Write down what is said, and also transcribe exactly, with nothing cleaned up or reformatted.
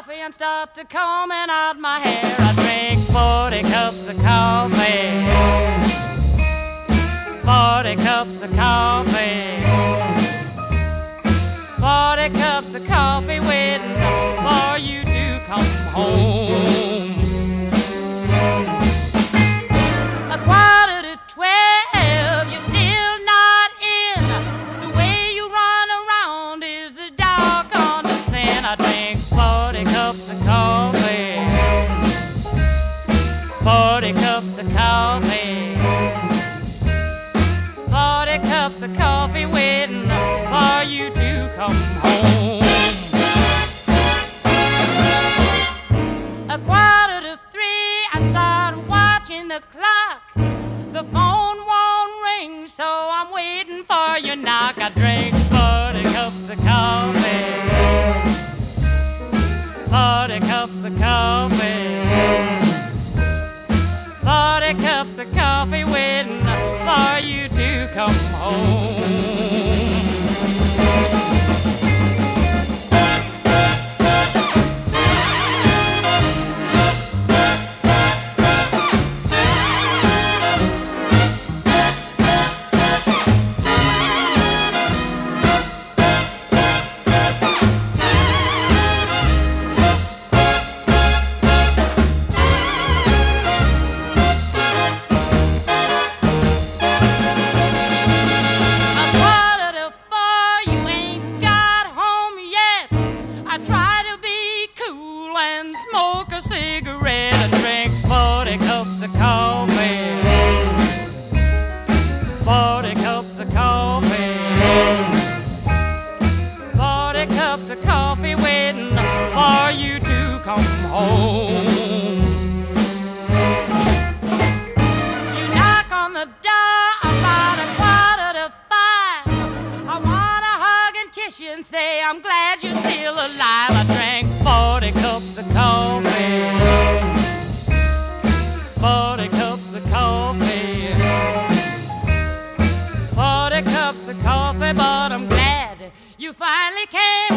coffee and start to combing out my hair. I drink forty cups of coffee, forty cups of coffee, forty cups of coffee waiting for you to come home. A quarter to twelve, you're still not in. The way you run around is the dark on the sin. I drink forty cups of coffee, forty cups of coffee, forty cups of coffee waiting for you to come home. A quarter to three, I start watching the clock. The phone won't ring, so I'm waiting for your knock. I drink forty cups of coffee, forty cups of coffee, forty cups of coffee waiting for you to come home. Smoke a cigarette and drink forty cups of coffee, forty cups of coffee, forty cups of coffee waiting for you to come home. You knock on the door about a quarter to five. I wanna hug and kiss you and say I'm glad you're still alive. I drank forty cups of coffee, forty cups of coffee, forty cups of coffee, but I'm glad you finally came